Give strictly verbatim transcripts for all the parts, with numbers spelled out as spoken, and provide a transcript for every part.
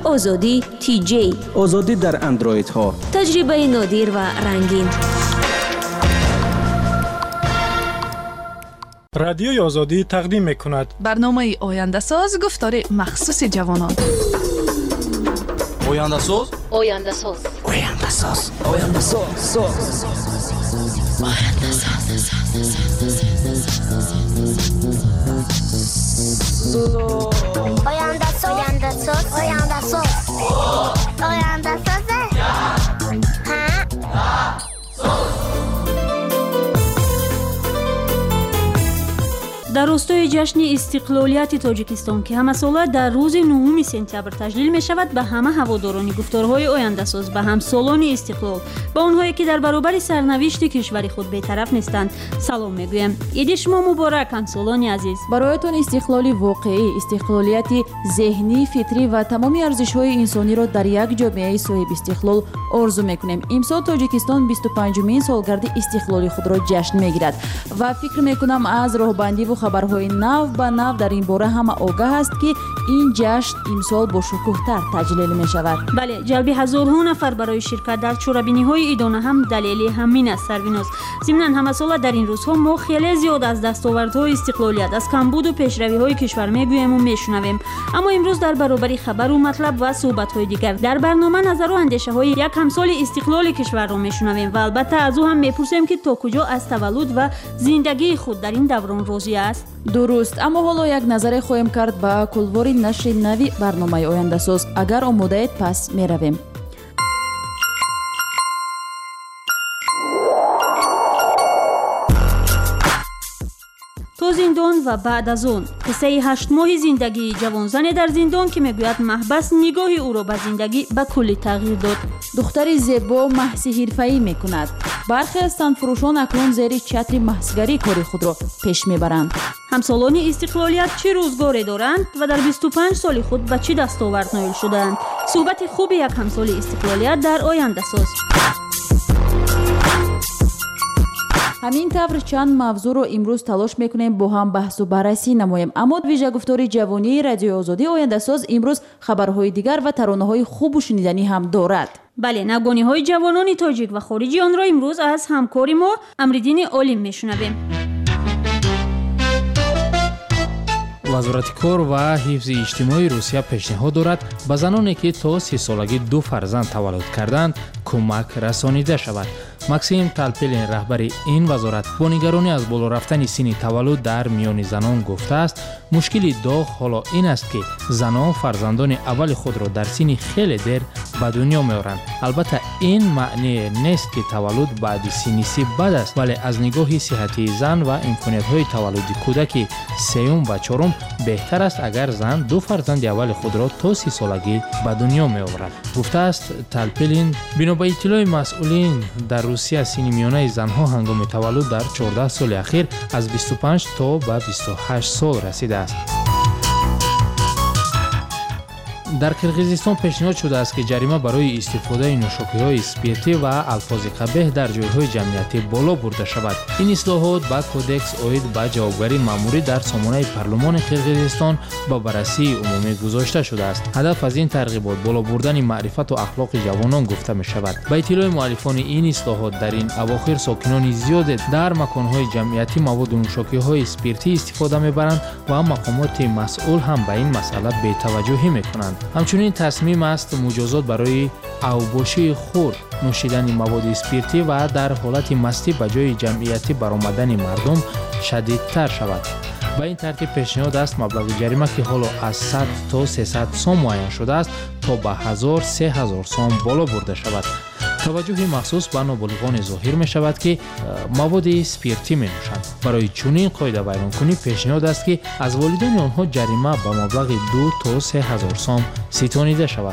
آزادی تی جی، آزادی در اندروید ها، تجربه نادر و رنگین. رادیوی آزادی تقدیم می‌کند برنامه آینده ساز گفتار مخصوص جوانان. آینده ساز آینده ساز آینده ساز آینده ساز آینده ساز آینده ساز آینده ساز آینده ساز آینده ساز در راستای جشن استقلالیت تاجیکستان که همه ساله در روز نهم سپتامبر تجلیل می شود، به همه هواداران گفتارهای آینده ساز، به همسالان استقلال، به آنهایی که در برابر سرنوشت کشور خود بی‌طرف نیستند سلام میگویم. عید شما مبارک همسالان عزیز. برایتان استقلالی واقعی، استقلالیت ذهنی، فطری و تمامی ارزش‌های انسانی را در یک جامعه صاحب استقلال آرزو میکنیم. امسال تاجیکستان بیست و پنجمین سالگرد استقلالی خود را جشن میگیرد و فکر میکنم از راهبندی و خبرهای نو به نو در این باره همه آگاه است که این جشن امسال با شکوه‌تر تجلیل می شود. بله، جلب هزارها نفر برای شرکت در چوربینی‌های ایدانه هم دلیل همین است سرویناز. ضمناً همه ساله در این روزها ما خیلی زیاد از دستاوردهای استقلالیت، از کمبود و پیشروی‌های کشور میگوییم و میشنویم، اما امروز در برابر خبر و مطلب و صحبت‌های دیگر در برنامه نظر و اندیشه‌های یک همسال استقلال کشور را میشنویم و البته از او هم میپرسیم که تا کجا از تولد و زندگی خود در این دوران راضی است. درست، اما حالا یک نظر خواهیم کرد به کلوار نشر نوی برنامه آینده ساز. اگر آماده اید پس می رویم. تو زندان و بعد از اون، قصه هشت ماه زندگی جوانزن در زندان که میگوید محبس نگاه او را به زندگی به کلی تغییر داد. دختری زیبا محض حرفه‌ای میکند. برخی از تنفروشان اکنون زیر چتر محضگری کاری خود را پیش میبرند. همسالان استقلالیت چه روزگاری دارند و در بیست و پنج سال خود به چه دستاورد نایل شدند؟ صحبت خوب یک همسال استقلالیت در آینده ساز. همین طور چند موضوع رو امروز تلاش میکنیم با هم بحث و بررسی نماییم، اما ویژه گفتار جوانی رادیو آزادی آینده ساز امروز خبرهای دیگر و ترانه‌های خوب و شنیدنی هم دارد. بله، نگونی‌های جوانان تاجیک و خارجی آن را امروز از همکاری ما امردین عالم میشنویم. وزارت کار و حفظ اجتماعی روسیه پیشنهاد دارد به زنانی که تا سی سالگی دو فرزند تولد کردند کمک رسانیده شود. ماکسیم تالپلین رهبر این وزارت با نگرانی از بالا رفتن سن تولد در میان زنان گفته است مشکلی داغ حالا این است که زنان فرزندان اول خود را در سن خیلی دیر به دنیا میآورند. البته این معنی نیست که تولد بعد سن سی بد است، ولی از نگاه صحتی زن و امکانیت‌های تولد کودک سوم و چهارم بهتر است اگر زن دو فرزند اول خود را تا سی سالگی به دنیا میآورد، گفته است تالپلین. بنا به اطلاع مسئولین در روسیه سن میانه زنها هنگام تولد در چهارده سال اخیر از بیست و پنج تا به بیست و هشت سال رسیده است. در کرغیزستان پیشنهاد شده است که جریمه برای استفاده نوشاکی‌های اسپریتی و الفاظ قبیح در جایهای جمعیتی بالا برده شود. این اصلاحات با کودکس اوید به جوابگری مأموری در سامانه پارلمان کرغیزستان با بررسی عمومی گذاشته شده است. هدف از این ترغیبات بالا بردن معرفت و اخلاق جوانان گفته می شود. به اطلاع مؤلفان این اصلاحات در این اواخر ساکنان زیاد در مکان‌های جمعیتی مواد نوشاکی‌های اسپریتی استفاده می‌برند و مقامات مسئول هم به این مسئله بی‌توجهی می‌کنند. همچنین تصمیم است مجازات برای اوباشی خورد، نوشیدن مواد اسپریتی و در حالت مستی به جای جمعیتی برآمدن مردم شدیدتر شود. به این ترتیب پیشنهاد است مبلغ جریمه که حالا از صد تا سیصد سوم معین شده است تا به هزار سه هزار سوم بالا برده شود. توجه مخصوص به نابالغان ظاهر می شود که مواد اسپریتی می نوشند. برای چنین قاعده ویرانکنی پیشنهاد است که از والدین آنها جریمه به مبلغ دو تا سه هزار سوم ستانیده شود.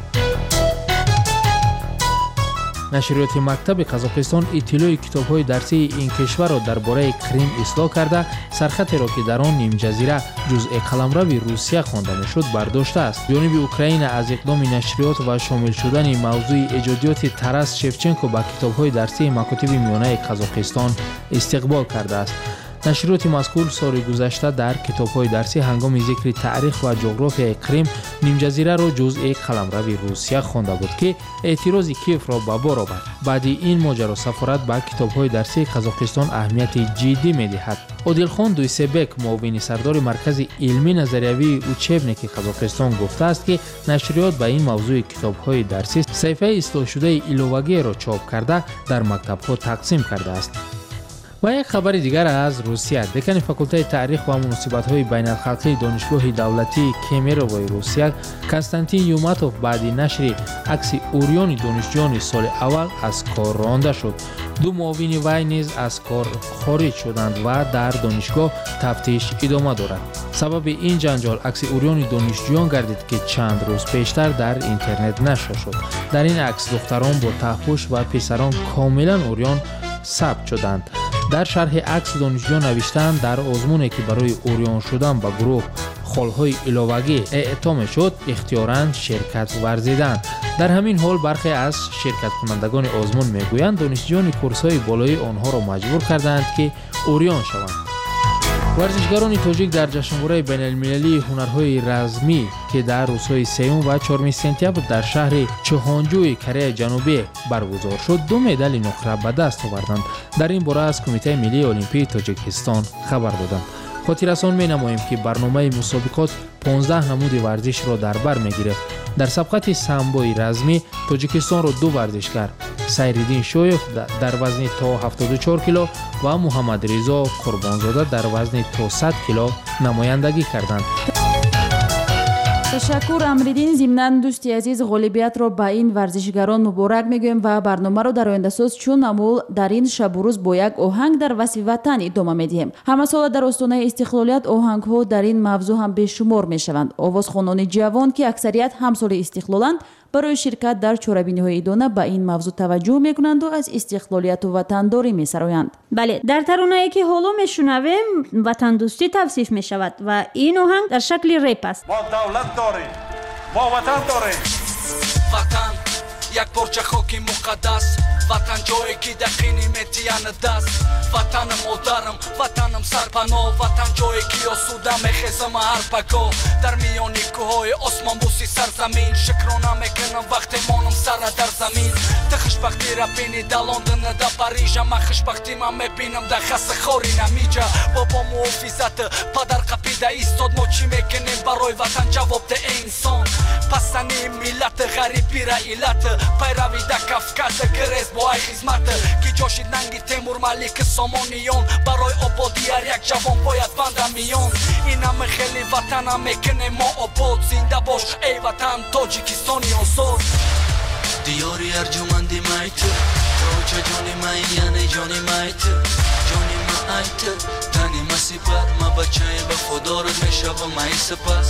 نشریات مکتب قزاقستان اطلاع کتاب‌های درسی این کشور را درباره کریم اصلاح کرده، سرخطی را که در آن نیم جزیره جزء قلمرو روسیه خوانده میشد برداشته است. جانب اوکراین از اقدام نشریات و شامل شدن موضوع ایجادیات تراس شفچنکو به کتاب‌های درسی مکاتب میانه قزاقستان استقبال کرده است. نشریات مذکور سال گذشته در کتاب‌های درسی هنگام ذکر تاریخ و جغرافیای کریم نیم جزیره را جزء قلمرو روسیه خوانده بود که اعتراض کیف را به بار آورد. بعد این ماجرا سفارت به کتاب‌های درسی قزاقستان اهمیت جدی می‌دهد. عادلخان دویسبک معاون سردار مرکز علمی نظریوی اوچبنیک قزاقستان گفته است که نشریات به این موضوع کتاب‌های درسی صفحه اصلاح شده ایلوواگی را چاپ کرده در مکتب‌ها تقسیم کرده است. و یک خبر دیگر از روسیه، دکان فاکولته تاریخ و مناسبت‌های بین‌الخلقی دانشگاه دولتی کمیرووی روسیه کنستانتین یوماتوف بعد نشر عکس اوریون دانشجویان سال اول از کار رانده شد. دو معاون وی نیز از کار خارج شدند و در دانشگاه تفتیش ادامه دارد. سبب این جنجال عکس اوریون دانشجویان گردید که چند روز پیشتر در اینترنت نشر شد. در این عکس دختران با تحپوش و پسران کاملا اوریون ثبت شدند. در شرح عکس دانشجویان نوشتند در آزمونی که برای اوریون شدن به گروه خالهای ایلوواگی اعطا می‌شد اختیاراً شرکت ورزیدند. در همین حال برخی از شرکت کنندگان آزمون میگویند دانشجویان کورس‌های بالای آنها را مجبور کردند که اوریون شوند. ورزشکاران تاجیک در جشنواره بین‌المللی هنرهای رزمی که در روزهای سوم و چهارم سپتامبر در شهر چهانجوی کره جنوبی برگزار شد دو مدال نقره به دست آوردند. در این باره از کمیته ملی المپیک تاجیکستان خبر دادند. خاطررسان می‌نماییم که برنامه مسابقات پانزده نمود ورزش را در بر می‌گیرد. در سبقت سامبوی رزمی تاجیکستان را دو ورزشکار سیرالدین شویف در وزن تا هفتاد و چهار کیلو و محمد رضا قربانزاده در وزن تا صد کیلو نمایندگی کردند. تشکر امریدین. ضمناً دوستی عزیز غالبیت را به این ورزشگران مبارک میگویم و برنامه را در آینده ساز چون معمول در این شب و روز با یک آهنگ در وصف وطن ادامه میدهیم. همه سال در استانه استقلالیت آهنگ ها در این موضوع هم بیشمار میشوند. آوازخوانان جوان که اکثریت همسال استقلالند برای شرکت در چهاربینی‌های ایدانه به این موضوع توجه میکنند و از استقلالیت و وطنداری میسرایند. بله، در ترانه‌ای که حالا میشنویم وطن دوستی توصیف میشود و این آهنگ در شکل رپ است. ما دولت داریم، ما وطن داریم. وطن یک پارچه خاک مقدس، وطن جایی که دقیقی میتیان دست، وطن مادرم، وطنم سرپناه، وطن جایی که آسوده میخیزم هر پکا، در میانی کوههای آسمان بوسی سرزمین، شکرانه میکنم وقتی مانم سر در زمین. تا خوشبختی را بینی در لندن در پاریژ، ما خوشبختی من میبینم در خس خوری نمیجا. بابا محافظت پدر قپیده ایستاد، ما چی میکنیم برای وطن جواب ده انسان. پسنی ملت غریبی را علت، پیروی در کفکت گریز با ای خدمت که جاشید ننگی تیمور ملیک سامانیان، برای آبادی هر یک جوان باید بنده میان. این همه خیلی وطن هم میکنه ما آباد، زنده باش ای وطن تاجیکستانی آزاد. دیاری ارجمندی مایت، روچه جانی مای یعنی جانی مایت، جانی مایت، تنی مسیبت ما بچه به خدا رو میشب و مای سپس.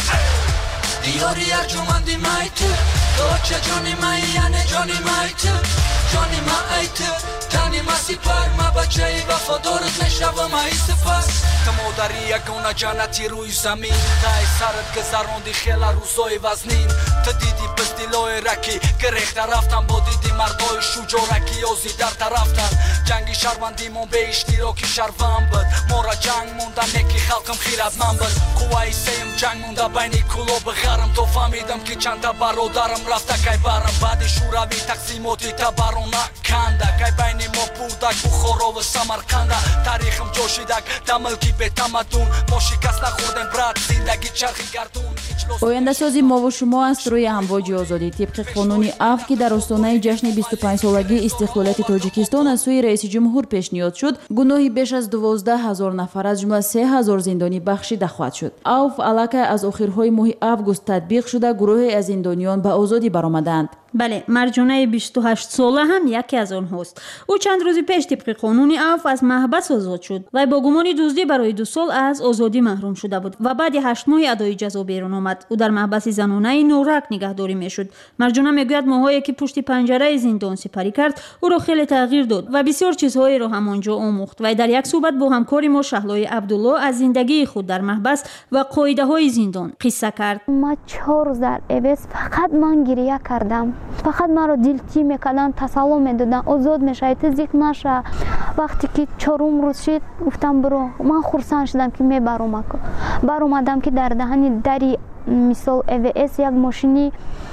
دیاری ارجمندی مایت، روچه جانی مای یعنی جانی مایت، جانی مایت، تنی مسیبت ما بچه به خدا رو میشب و مای سپس. کمو داری یکونه جنتی روی زمین، تای سرت گذراندی خیلی روزای وزنین. تا دیدی پس دیلای رکی گریخته رفتن، با دیدی مردای شجارکی یازی در طرفتن. جنگی شهروندی من به اشتراکی شهروند بود، ما را جنگ موندن یکی خلقم خیرت من بود. قوای سیم جنگ مونده بینی کلو بغرم، تو فهمیدم که چند تا برادرم رفته کی برم. بعد شوروی تقسیماتی تا برونه کنده، کی بینی ما بودک بخارا و سمرقنده. تاریخم جوشیدک در ملکی به تمدون، ما شکست نخوردن برد زندگی چرخی گردون. آینده سازی ما و شما است روی امواج آزادی. طبق قانون عفو که در آستانه جشن بیست و پنج سالگی استقلالیت تاجیکستان از سوی رئیس جمهور پیشنهاد شد، گناهی بیش از دوازده هزار نفر از جمله سه هزار زندانی بخشیده خواهد شد. عفو علاقه از آخرهای ماه اوگوست تطبیق شده، گروهی از زندانیان به آزادی برآمدند. بله، مرجانه بیست و هشت ساله هم یکی از آنهاست. او چند روز پیش طبق قانون عفو از محبس آزاد شد و با گمان دزدی برای دو سال از آزادی محروم شده بود و بعد هشت ماه ادای جزا بیرون آمد. او در محبس زنانه نورک نگهداری میشد. مرجانه میگوید ماهایی که پشت پنجره زندان سپری کرد او را خیلی تغییر داد و بسیار چیزهایی را همانجا آموخت. و در یک صحبت با همکار ما شهلای عبدالله از زندگی خود در محبس و قاعده های زندان قصه کرد. ما چهار روز در عوض فقط من گریه کردم، فقط مرا دلتی میکردن، تسلیم میدادن آزاد میشه، تزیک نشه. вақте ки чорум рӯз шид гуфтам биро, ман хурсанд шудам ки мебарам. Баромадам ки дар даҳани дари мисол э вэ эс як мошини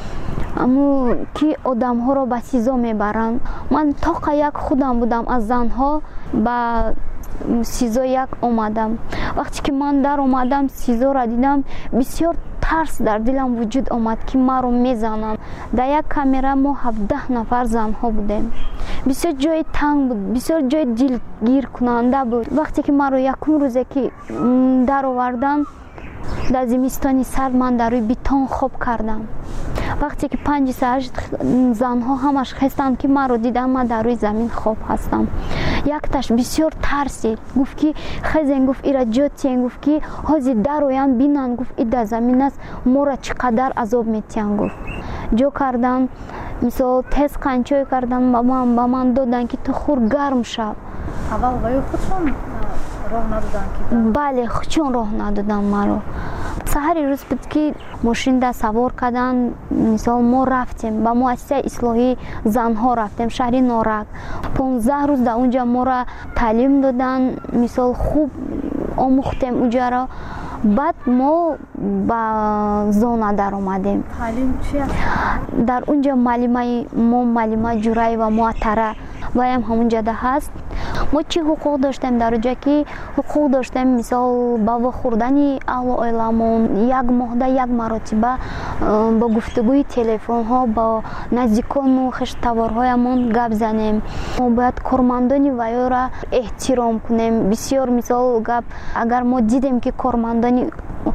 аму ки одамҳоро ба сизо мебаранд. Ман тоқа як худам будам аз занҳо ба сизо як омадам. Вақте ки ман дар омадам сизора дидам, бисёр тарс дар дилам вуҷуд омад ки маро мезананд. Дар як камера мо ҳавдаҳ нафар занҳо будем. Бисёр ҷои танг буд, бисёр ҷои дилгиркунанда буд. Вақте ки маро якум рӯзе ки дароварданд, дар зимистони сард ман дар рӯи битон хоб кардам. Вақте ки панҷи саҳашт занҳо ҳамаш хестанд ки маро дидан, ман дар рӯи замин хоб ҳастам. Якташ бисёр тарсид, гуфт ки хезен, гуфт ира ҷо тиен, гуфт ки ҳозир дароянд бинанд, гуфт и дар замин аст, моро чӣ қадар азоб метиҳанд. Гуфт ҷо кардан, мисол тез қанчое кардан ба ман ба ман додан ки ту хур гарм шав. аввал ва ё худшон роҳ надоданд ки? Бале, худшон роҳ надоданд маро. Саҳари рӯз буд ки мошинда савор карданд, мисол мо рафтем ба муассисаи ислоҳии занҳо рафтем, шаҳри Норак. понздаҳ рӯз дар унҷа моро таълим доданд, мисол хуб омӯхтем уҷаро. Баъд мо ба зона даромадем. Таълим чи аст? Дар унҷа маълимаи мо маълима Ҷураева Муаттара ваям ҳамунҷада ҳаст. Мо чӣ ҳуқуқ доштем дар унҷа ки ҳуқуқ доштем, мисол ба вохӯрдани аҳлу оиламон як моҳда як маротиба бо гуфтугӯи телефонҳо бо наздикону хештаварҳоямон гап занем. Мо бояд кормандони ваёра эҳтиром кунем. Бисёр мисол гап агар мо дидем ки кормандони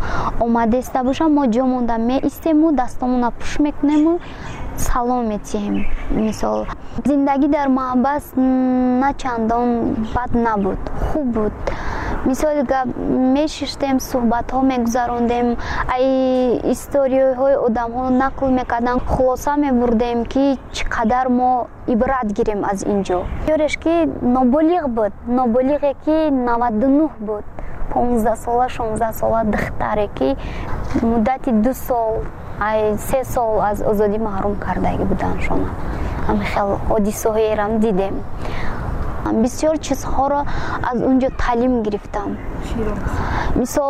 омадеста бошад, мо ҷо монда меистему, дастамонро пуш мекунему, салом метиҳем. Мисол зиндагӣ дар маҳаббат на чандон бад набуд, хуб буд. Мисоли гап мешиштем, суҳбатҳо мегузарондем, ай историёҳои одамҳо нақл мекарданд, хулоса мебурдем ки чӣ қадар мо ибрат гирем аз ин ҷо. Ёреш ки ноболиғ буд, ноболиғе ки наваду нӯҳ буд, понздаҳ сола шонздаҳ сола духтаре ки муддати ду сол ай се сол аз озодӣ маҳрум кардагӣ буданд шона. Ҳами хел ҳодисаҳоерам дидем. Бисёр чизҳоро аз унҷо таълим гирифтам. Мисол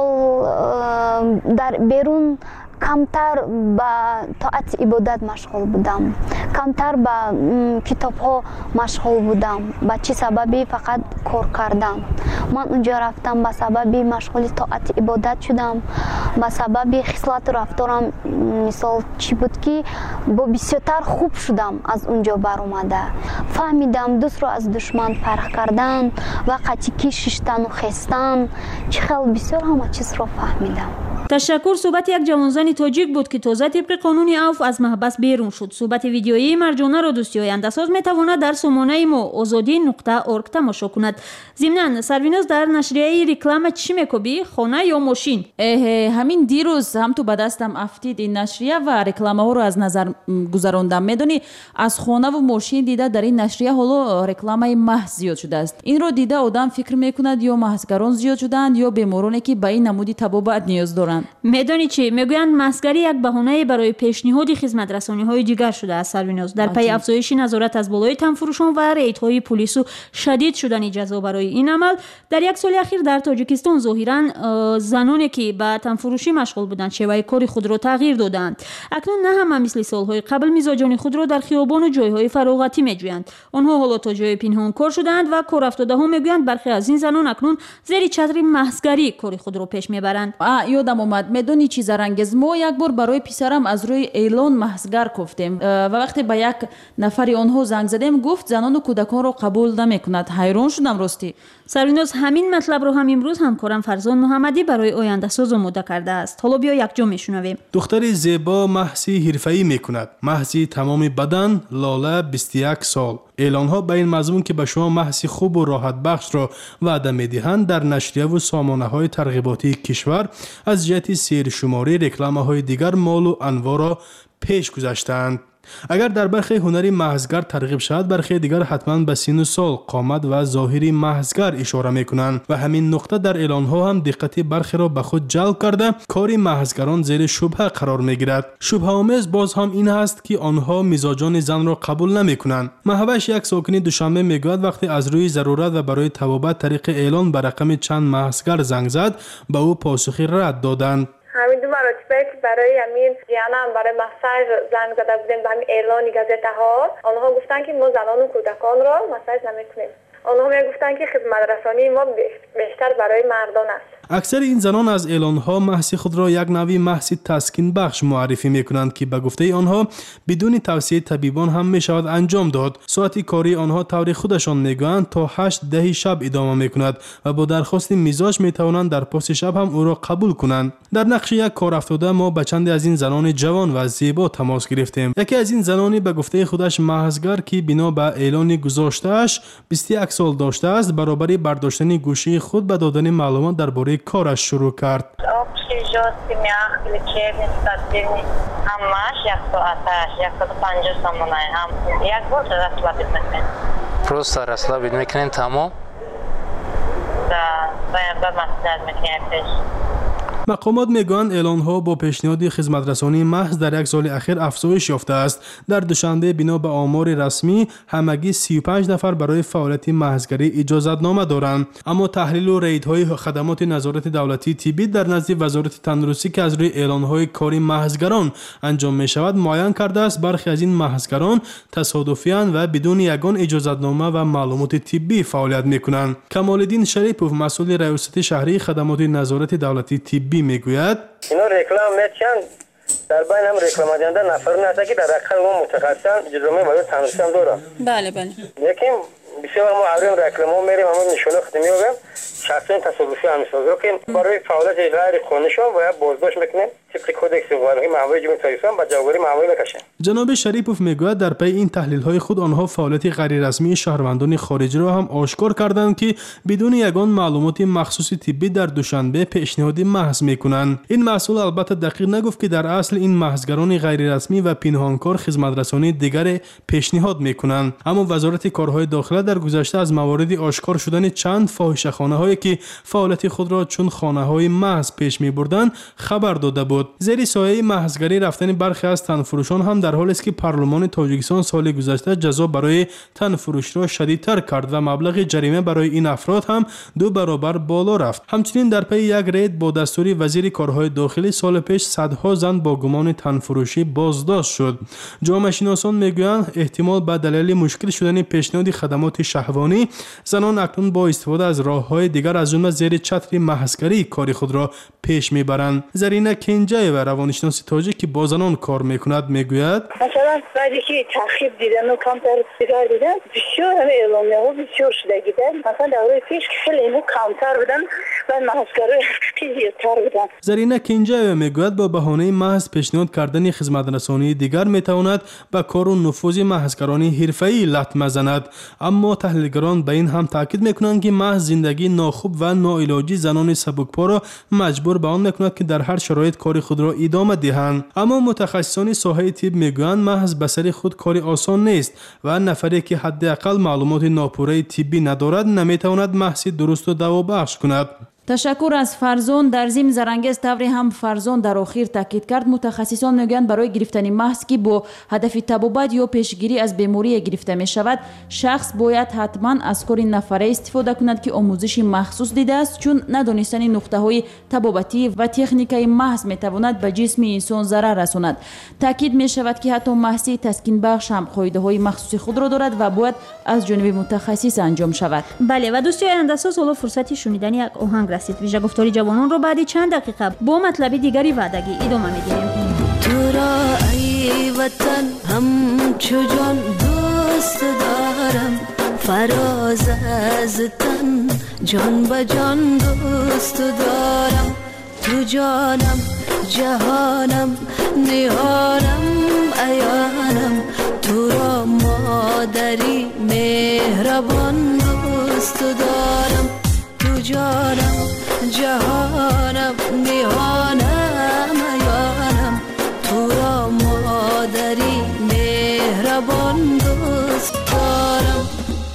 дар берун камтар ба тоати ибодат машғул будам, камтар ба китобҳо машғул будам. Ба чӣ сабаби? Фақат кор кардан. Ман унҷо рафтам ба сабаби машғули тоати ибодат шудам, ба сабаби хислату рафторам мисол чӣ буд ки бо бисёртар хуб шудам аз унҷо баромада. Фаҳмидам дӯстро аз душман фарқ кардан, вақати ки шиштану хестан, чӣ хел бисёр ҳама чизро фаҳмидам. ташаккур. Суҳбати як ҷавонзани тоҷик буд ки тоза тибқи қонуни авф аз маҳбас берун шуд. Суҳбати видеоии Марҷонаро дӯстии ояндасоз метавонад дар сомонаи мо озодӣ нуқта орг тамошо кунад. Зимнан, Сарвиноз, дар нашрияи реклама чӣ мекобӣ? Хона ё мошин? Эҳе, ҳамин дирӯз ҳам ту ба дастам афтид ин нашрия ва рекламаҳоро аз назар гузарондам. Медонӣ, аз хонаву мошин дида дар ин нашрия ҳоло рекламаи маҳз зиёд шудааст. Инро дида одам фикр мекунад ё маҳзгарон зиёд шудаанд ё бемороне ки ба ин намуди табобат ниёз доранд. медонӣ чӣ мегӯянд маҳзгарӣ як баҳонаи барои пешниҳоди хизматрасониҳои дигар шудааст. Сарвиноз, дар пайи афзоиши назорат аз болои тамфурӯшон ва рейдҳои пулису шадид шудани ҷазо барои ин амал, дар як соли ахир дар Тоҷикистон зоҳиран заноне ки ба тамфурӯшӣ машғул буданд шеваи кори худро тағйир доданд. Акнун на ҳама мисли солҳои қабл мизоҷони худро дар хиёбону ҷойҳои фароғатӣ меҷӯянд. онҳо ҳоло то ҷои пинҳон кор шудаанд ва корафтодаҳо мегӯянд бархе аз ин занон акнун зери чатри маҳзгарӣ кори худро пеш мебаранд. ёдам омад, медонӣ чӣ зарангез, мо як бор барои писарам аз рӯи эълон маҳзгар кофтем ва вақте ба як нафари онҳо занг задем, гуфт занону кӯдаконро қабул намекунад. ҳайрон шудам ростӣ. Сарвиноз, ҳамин матлабро ҳам имрӯз ҳамкорам Фарзон Муҳаммадӣ барои ояндасоз омода кардааст. ҳоло биё якҷо мешунавем. духтари зебо маҳзи ҳирфаӣ мекунад. маҳзи тамоми бадан, Лола, бисту як сол. эълонҳо ба ин мазмун ки ба шумо маҳзи хубу роҳатбахшро ваъда медиҳанд дар нашрияву сомонаҳои тарғиботии кишвар аз ҷиҳати сершуморӣ рекламаҳои дигар молу анворо пеш гузаштаанд. اگر در برخی هنری محضگر ترغیب شود، برخی دیگر حتما به سن و سال، قامت و ظاهری محضگر اشاره میکنند و همین نقطه در اعلان ها هم دقت برخی را به خود جلب کرده کاری محضگران زیر شبهه قرار میگیرد. شبهه آمیز باز هم این است که آنها مزاجان زن را قبول نمیکنند. مهوش، یک ساکن دوشنبه، میگوید وقتی از روی ضرورت و برای تبابت طریق اعلان به رقم چند محضگر زنگ زد، به او پاسخی رد دادند. همین دو مرتبه که برای همین جیانم برای مساج زنگ زده بودیم به همین اعلانی گازته ها، آنها گفتن که ما زنان و کودکان را مساج نمیکنیم. آنها میگفتن که خدمت رسانی ما بیشتر برای مردان است. اکثر این زنان از اعلان‌ها محض خود را یک نوعی محض تسکین بخش معرفی می‌کنند که به گفته آنها بدون توصیه طبیبان هم می‌شود انجام داد. ساعت کاری آنها طور خودشان می‌گویند تا هشت ده شب ادامه می‌کند و با درخواست مزاج می‌توانند در پاس شب هم او را قبول کنند. در نقش یک کار افتاده ما با چند از این زنان جوان و زیبا تماس گرفتیم. یکی از این زنانی به گفته خودش محضگر که بنا به اعلان گذاشته‌اش بیست و یک سال داشته است، برابری برداشتن گوشی خود به دادن معلومات درباره کارش شروع کرد. Просто расслабить میکنین تمام؟ مقامات میگویند اعلان‌ها با پیشنهاد خدمت‌رسانی محض در یک سال اخیر افزایش یافته است. در دوشنبه بنا به آمار رسمی همگی سی و پنج نفر برای فعالیت محضگری اجازتنامه دارند، اما تحلیل و ریدهای خدمات نظارت دولتی طبی در نزد وزارت تندرستی که از روی اعلان‌های کاری محضگران انجام می‌شود معین کرده است برخی از این محضگران تصادفیاً و بدون یگان اجازتنامه و معلومات طبی فعالیت می‌کنند. کمال‌الدین شریپوف، مسئول ریاست شهری خدمات نظارت دولتی طبی میگوید اینا رکلام میچن در بین هم رکلام دهنده نفرون هست که در رقم ما متخصصن جزومه باید تنظیم هم دارم. بله بله. یکیم بسیار ما عریم رکلام ها میریم همون نشونه خود میوگم شخصین تصادفی هم میسازه که برای فعالیت غیر قانونیشون باید بازداشت میکنیم طبق کدکس قانونی معمولی جمهوری اسلامی با جوگیری معمولی بکشن. جناب شریپوف میگوید در پی این تحلیل های خود آنها فعالیت غیر رسمی شهروندان خارجی را هم آشکار کردند که بدون یگان معلومات مخصوص طبی در دوشنبه پیشنهادی محض میکنند. این مسئول البته دقیق نگفت که در اصل این محضگران غیر رسمی و پنهانکار خدمت رسانی دیگر پیشنهاد میکنند، اما وزارت کارهای داخله در گذشته از موارد آشکار شدن چند فاحشه‌خانه هایی که فعالیت خود را چون خانه های محض پیش میبردند خبر داده بود. زیر سایه محضگری رفتن برخی از تنفروشان هم در حالی است که پارلمان تاجیکستان سال گذشته جزا برای تنفروشی را شدیدتر کرد و مبلغ جریمه برای این افراد هم دو برابر بالا رفت. همچنین در پی یک رید با دستور وزیر کارهای داخلی سال پیش صدها زن با گمان تنفروشی بازداشت شد. جامعه شناسان میگویند احتمال به دلیل مشکل شدن پیشنهاد خدمات شهوانی زنان اکنون با استفاده از راه‌های دیگر از جمله زیر چتر محضگری کار خود را پیش میبرند. زرینه کنجای و روانشناس تاجیک که با زنان کار میکند میگوید مثلا بعدی که تخریب دیدن و کمتر سیگار دیدن بسیار همه اعلامیه ها بسیار شده گیدن، مثلا دوره پیش خیلی اینو کمتر بودن و محضگرای زیادتر بودن. زرینه کنجای میگوید با بهانه محض پیشنهاد کردن خدمت رسانی دیگر میتواند به کار و نفوذ محضگرانی حرفه‌ای لطمه زند، اما تحلیلگران به این هم تاکید میکنند که محض زندگی ناخوب و ناعلاجی زنان سبکپا را مجبور به آن میکند که در هر شرایط کار خود را ادامه دهند. اما متخصصان ساحه طب میگویند محض به سر خود کاری آسان نیست و نفری که حداقل معلومات ناپوره طبی ندارد نمیتواند محض درست و دوابخش کند. تشکر از فرزون. در ضمن زرانگیز طوری هم فرزون در آخر تاکید کرد متخصصان میگویند برای گرفتن محض که با هدف تبابت یا پیشگیری از بیماری گرفته می شود شخص باید حتما از کار نفره استفاده کند که آموزش مخصوص دیده است، چون ندانستن نقطه های تبابتی و تکنیکای محض می تواند به جسم انسان ضرر رساند. تاکید می شود که حتی محض تسکین بخش هم قاعده های مخصوص خود را دارد و باید از جانب متخصص انجام شود. بله و دوستان اندساز حالا فرصتی شنیدن یک آهنگ رسید. ویژه گفتاری جوانان رو بعد چند دقیقه با مطلب دیگری وعدگی ادامه میدیم. تو را ای وطن همچو جان دوست دارم، فراز از تن جان به جان دوست دارم. تو جانم جهانم نهانم عیانم، تو را مادری مهربان دوست دارم. تو جانم جهانم نهانم عیانم، تو را مادری مهربان دوست دارم.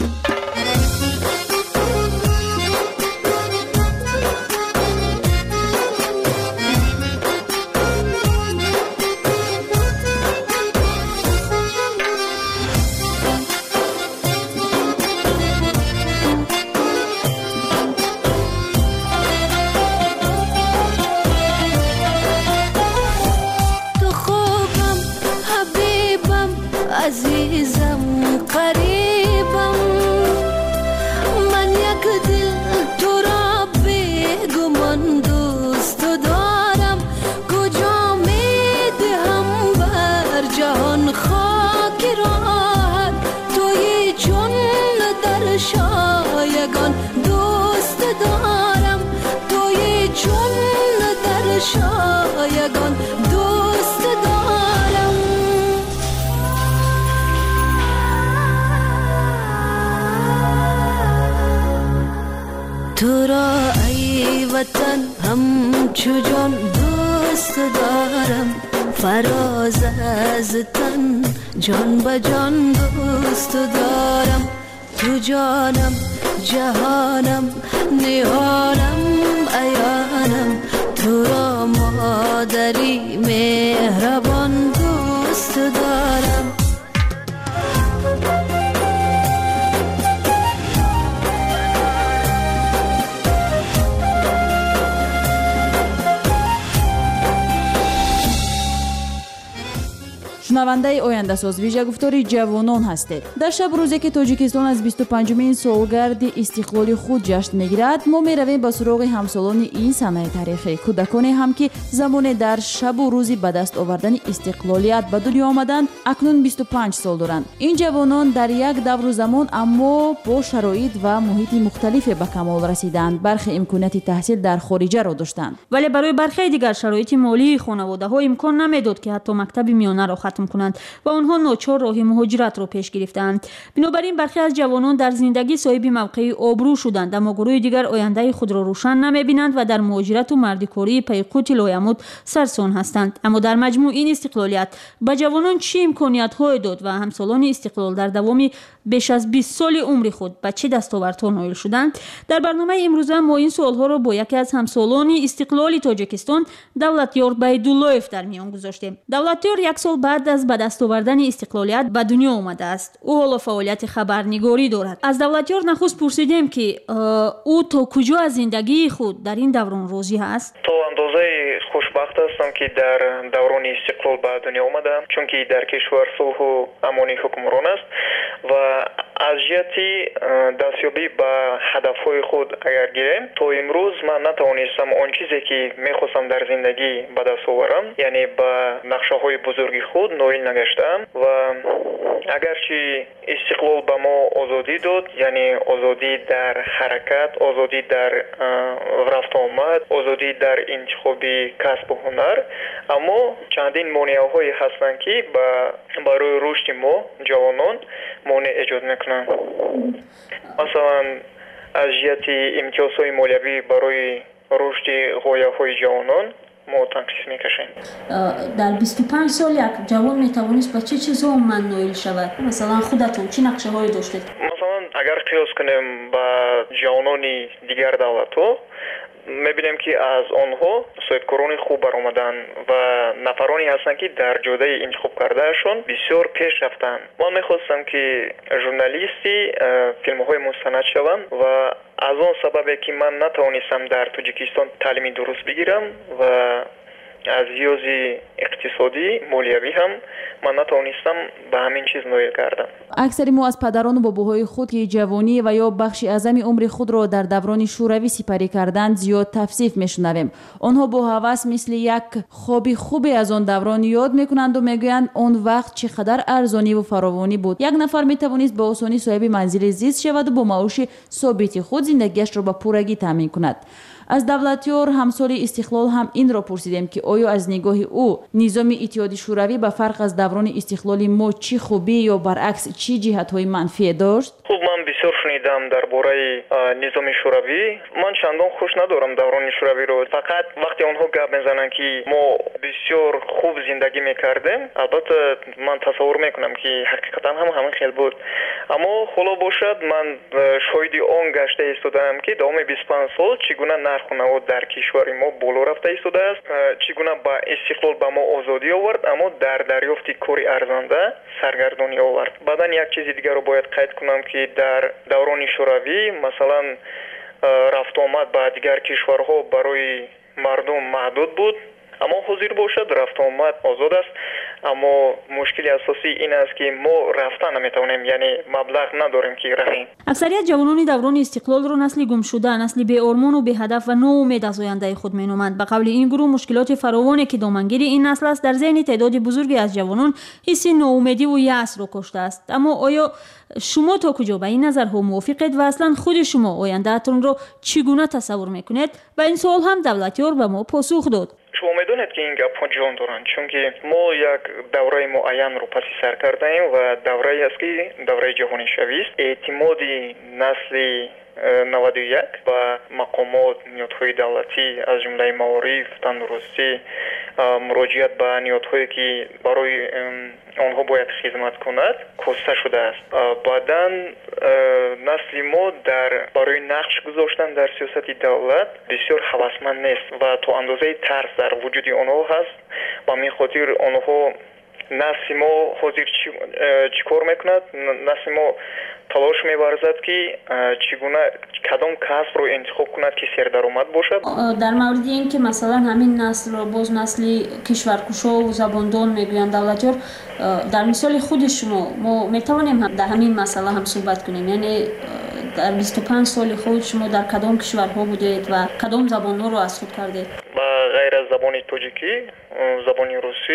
عزیزم قریبم من یک دل تو را بیگمان دوست دارم کجا میدهم بر جهان خاک راحت توی چون در شایگان دوست دارم توی چون در شایگان دوست دارم. تو را ای وطن همچو جان دوست دارم فراز از تن جان به جان دوست دارم. تو جانم جهانم نهانم عیانم تو را مادری مهربان دوست دارم. шунавандаи ояндасоз вижагуфтори ҷавонон ҳастед. дар шаб рӯзе ки тоҷикистон аз бисту панҷумин солгарди истиқлоли худ ҷашн мегирад мо меравем ба суроғи ҳамсолони ин санаи таърихӣ кӯдаконе ҳам ки замоне дар шабу рӯзи ба даст овардани истиқлолият ба дунё омаданд акнун бисту панҷ сол доранд. ин ҷавонон дар як давру замон аммо бо шароит ва муҳити мухталифе ба камол расиданд. бархе имконияти таҳсил дар хориҷаро доштанд, вале барои бархеи дигар шароити молии хонаводаҳо имкон намедод ки ҳатто мактаби миёнаро хатм کنند و آنها ناچار راه مهاجرت را پیش گرفتند. بنابراین برخی از جوانان در زندگی صاحب موقعی آبرو شدند اما گروه دیگر آینده خود را روشن نمی‌بینند و در مهاجرت و مردکاری پی قوت لایمود سرسان هستند. اما در مجموع این استقلالیت به جوانان چه امکانیت‌های داد و همسالان استقلال در دوام بیش از بیست سال عمر خود به چه دستاوردها نائل شدند؟ در برنامه امروزه ما این سوال‌ها را با یکی از همسالان استقلال تاجیکستان دولتیار بیدالله‌اف در میان گذاشتیم. دولتیار یک سال بعد از به دست آوردن استقلالیت به دنیا آمده است. او حالا فعالیت خبرنگاری دارد. از دولتیار نخست پرسیدیم که او تا کجا از زندگی خود در این دوران راضی است؟ تا اندازه خوشبخت هستم که در دوران استقلال به دنیا آمدم، چون که در کشور صلح و امنی حکمران است و از جهتی دستیابی به هدفهای خود اگر گیریم تا امروز من نتوانستم آن چیزی که میخواستم در زندگی به دست آورم، یعنی به نقشه های بزرگی خود نائل نگشتم و اگرچه استقلال به ما آزادی داد، یعنی آزادی در حرکت، آزادی در رفت آمد، آزادی در انتخاب کسب و هنر، اما چندین مانع‌هایی هستند که برای رشد ما جوانان مانع ایجاد میکنند. مثلا از جهت امتیازهای مالیوی برای رشد غایه‌های جوانان ما تنقیص میکشیم. در بیست و پنج سال یک جوان میتوانست به چه چیزها من نائل شود؟ مثلا خودتون چه نقشه هایی داشتید؟ مثلا اگر قیاس کنیم با جوانان دیگر دولت‌ها میبینیم که از آنها صاحبکاران خوب برآمدن و نفرانی هستند که در جوده انتخاب کردهشون بسیار پیش رفتن. من میخواستم که ژورنالیستی فیلم‌های مستند شوم و از آن سببه که من نتوانستم در تاجیکستان تعلیم درست بگیرم و از ریاض اقتصادی مالیوی هم من نتوانستم به همین چیز نائل کردم. اکثر ما از پدران و باباهای خود که جوانی و یا بخشی اعظم عمر خود را در دوران شوروی سپری کردند زیاد تفسیف میشنویم. آنها با هوس مثل یک خوابی خوبی از آن دوران یاد میکنند و میگویند آن وقت چقدر ارزانی و فراوانی بود. یک نفر میتوانست به آسانی صاحب منزل زیست شود و با معاش ثابت خود زندگیش را به پورگی تامین کند. از دولتیار همسال استقلال هم این را پرسیدیم که آیا از نگاه او نظام اتحادیه شوروی به فرق از دوران استقلال ما چی خوبی یا برعکس چی جهت‌های منفی داشت؟ خب من بسیار шунидам дар бораи низоми шӯравӣ. Ман чандон хуш надорам даврони шӯравиро. Фақат вақте онҳо гап мезананд ки мо бисёр хуб зиндагӣ мекардем, албатта ман тасаввур мекунам ки ҳақиқатан ҳам ҳамин хел буд. Аммо холо бошад ман шоҳиди он гашта истодаам ки давоми бисту панҷ сол чӣ гуна нарху навод дар кишвари мо боло рафта истодааст, чӣ гуна ба истиқлол ба мо озодӣ овард, аммо дар дарёфти кори арзанда саргардонӣ овард. баъдан як чизи дигарро бояд қайд кунам ки дар даврони шӯравӣ масалан рафтуомад ба дигар кишварҳо барои мардум маҳдуд буд, аммо ҳозир бошад рафтуомад озод аст. аммо мушкили асосӣ ин аст ки мо рафта наметавонем, яъне маблағ надорем ки рафтем. аксарият ҷавонони даврони истиқлолро насли гумшуда, насли беормону беҳадаф ва ноумед аз ояндаи худ меноманд. ба қавли ин гурӯҳ мушкилоти фаровоне ки домангири ин насл аст дар зеҳни теъдоди бузурге аз ҷавонон ҳисси ноумедиву яъсро коштааст. аммо оё шумо то куҷо ба ин назарҳо мувофиқед ва аслан худи шумо ояндаатонро чӣ гуна тасаввур мекунед? Ба ин суол ҳам Давлатёр ба мо посух дод. шумо медонед ки ин гапҳо ҷон доранд, чунки мо як давраи муайянро паси сар кардаем ва даврае аст ки давраи ҷаҳонишавист. эътимоди насли наваду як ба мақомот ниҳодҳои давлатӣ аз ҷумлаи маориф, тандурустӣ, муроҷиат ба ниҳодҳое ки барои онҳо бояд хизмат кунад коста шудааст. баъдан насли мо дар барои нақш гузоштан дар сиёсати давлат бисёр ҳавасманд нест ва то андозаи тарс дар вуҷуди онҳо ҳаст. ба мин хотир онҳо насли мо ҳозир чӣ кор мекунад? Насли мо талош меварзад ки чӣ гуна кадом касбро интихоб кунад ки сердаромад бошад. дар мавриди ин ки масалан ҳамин наслро боз насли кишваркушову забондон мегӯянд Давлатёр, дар мисоли худи шумо мо метавонем дар ҳамин масъала ҳам суҳбат кунем, яъне дар бисту панҷ соли худ шумо дар кадом кишварҳо будед ва кадом забонҳоро аз худ кардед? ба ғайр аз забони тоҷикӣ, забони русӣ,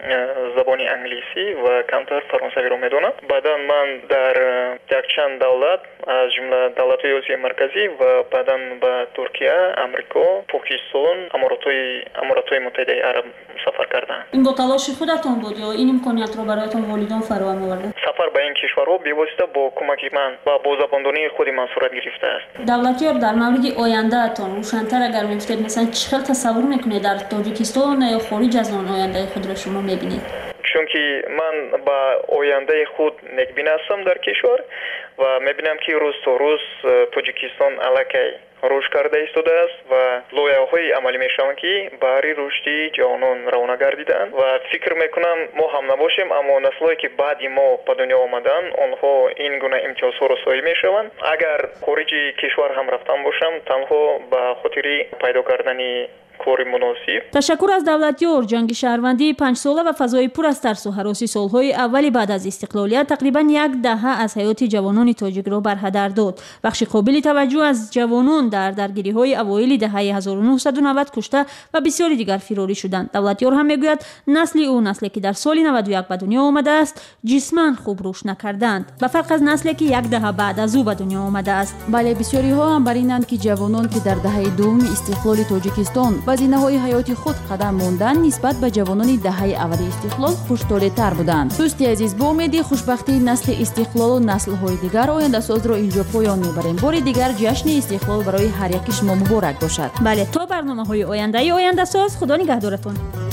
забони англисӣ ва камтар фаронсавиро медонам. баъдан ман дар якчанд давлат аз ҷумла давлатҳои Осияи марказӣ ва баъдан ба Туркия, Амрико, Покистон, Аморатҳои Аморатҳои Муттаҳидаи Араб сафар кардам. ин бо талоши худатон буд ё ин имкониятро бароятон волидон фароҳам оварданд? сафар ба ин кишварҳо бевосита бо кӯмаки ман ва бо забондонии худи ман сурат гирифтааст. Давлатёр, дар мавриди ояндаатон рӯшантар агар мегуфтед, масалан чӣ хел тасаввур мекунед дар Тоҷикистон ё хориҷ аз он ояндаи худро шумо мебинед? чунки ман ба ояндаи худ некбин ҳастам дар кишвар ва мебинам ки рӯз то рӯз Тоҷикистон аллакай рушд карда истодааст ва лоиҳаҳои амалӣ мешаванд ки баҳри рушди ҷавонон равона гардидаанд ва фикр мекунам мо ҳам набошем, аммо наслҳое ки баъди мо ба дунё омаданд онҳо ин гуна имтиёзҳоро соҳиб мешаванд. агар хориҷи кишвар ҳам рафтан бошам, танҳо ба хотири пайдо кардани кори муносиб. ташаккур аз Давлатёр. ҷанги шаҳрвандии панҷсола ва фазои пур аз тарсу ҳароси солҳои аввали баъд аз истиқлолият тақрибан як даҳа аз ҳаёти ҷавонони тоҷикро барҳадар дод. бахши қобили таваҷҷӯҳ аз ҷавонон дар даргириҳои авоили даҳаи ҳазору нуҳсаду навад кушта ва бисёри дигар фирорӣ шуданд. Давлатёр ҳам мегӯяд насли ӯ, насле ки дар соли наваду як ба дунё омадааст, ҷисман хуб рушд накарданд, ба фарқ аз насле ки як даҳа баъд аз ӯ ба дунё омадааст. бале бисёриҳо ҳам бар инанд ки ҷавонон ки дар таҳаи дуввуми истиқлоли Тоҷикистон ба зинаҳои ҳаёти худ қадам монданд нисбат ба ҷавонони даҳаи аввали истиқлол хуштолетар буданд. дӯсти азиз, бо умеди хушбахтии насли истиқлолу наслҳои дигар ояндасозро инҷо поён мебарем. бори дигар ҷашни истиқлол барои ҳар яки шумо муборак бошад. бале, то барномаҳои ояндаи ояндасоз, худо нигаҳдоратон.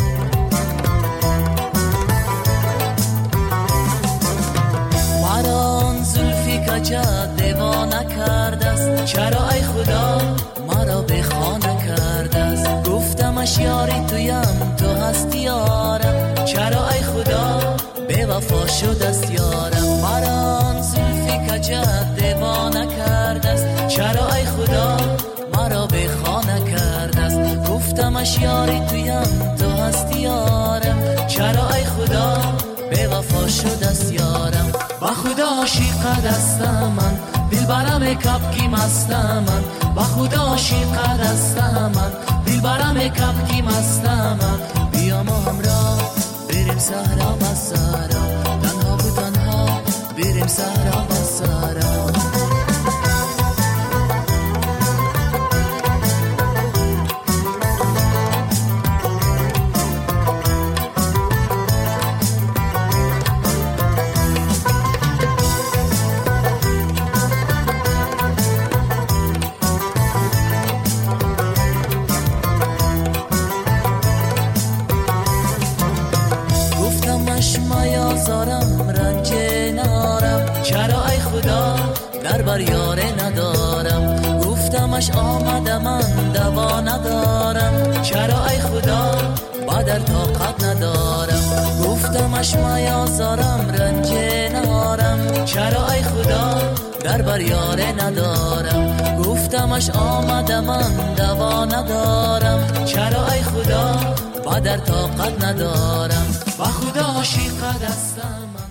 марон зульфи каҷа девона кардааст, чаро ай худо маро бехона кардааст. гуфтамаш ёри туям, ту ҳасти ёрам, чаро ай худо бевафо шудааст ёрам. марон зульфи каҷа девона кардааст, чаро ай худо маро бехона кардааст. гуфтамаш ёри туям, ту ҳасти ёрам, чаро ай худо бевафо шудааст ёрам. ба худо ошиқа дастаман, дилбараме капки мастаман. ба худо ошиқа дастаман, дилбараме капки мастаман. бия мо ҳамроҳ бирем саҳро ба саҳро, танҳову танҳо бирем саҳро ба саҳро. در بر یاره ندارم گفتمش آمده من دوا ندارم چرا ای خدا با در طاقت ندارم گفتمش میازارم رنج نهارم چرا ای خدا در بر یاره ندارم گفتمش آمده من دوا ندارم چرا ای خدا با در طاقت ندارم با خدا عاشق دستم